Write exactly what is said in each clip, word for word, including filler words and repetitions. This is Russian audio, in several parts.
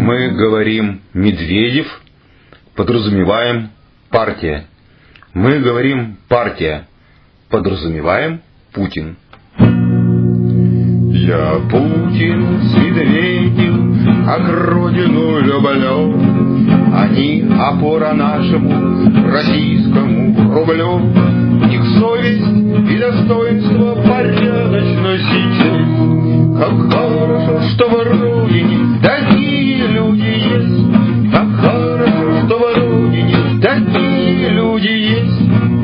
Мы говорим «Медведев», подразумеваем «партия». Мы говорим «партия», подразумеваем «Путин». Я Путин с Медведев, как родину люблю. Они опора нашему российскому рублю. В них совесть и достоинство, порядочность и честь. Как хорошо, что в родине такие люди есть. Как хорошо, что в родине такие люди есть.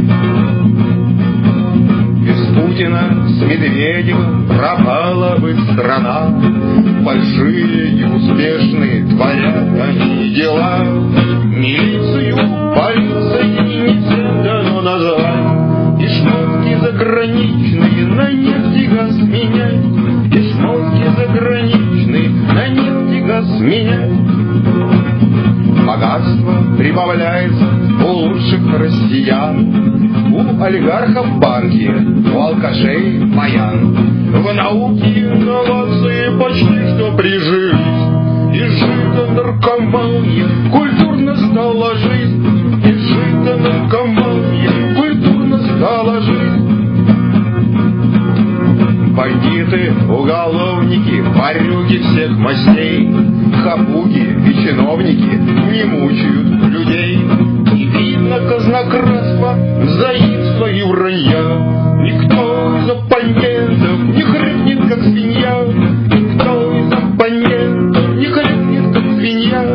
Без Путина с Медведевым пропала бы страна. Большие и успешные творят они дела. Милицию, полицией не дано назвать. И шмотки заграничные на нефть и газ менять. И шмотки заграничные на нефть и газ менять. Богатство прибавляется у лучших россиян. У олигархов банки, у алкашей баян. В науке и инновации почти что прижились. Изжита наркомания, культурно стала жизнь. Изжита наркомания, культурно стала жизнь. Бандиты, уголовники, ворюги всех мастей, хапуги и чиновники не мучают людей. Не видно казнократства, взаимства и вранья. Никто из оппонентов не хрипнет, как свинья. Никто из оппонентов не хрипнет, как свинья.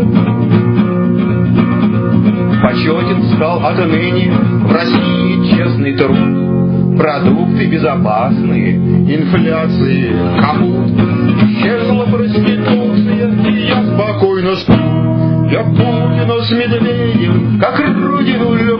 Почетен стал отныне в России честный труд. Продукты безопасные, инфляции капут. Исчезла проституция, и я спокойно сплю. Я Путина с Медведевым, как родину люблю.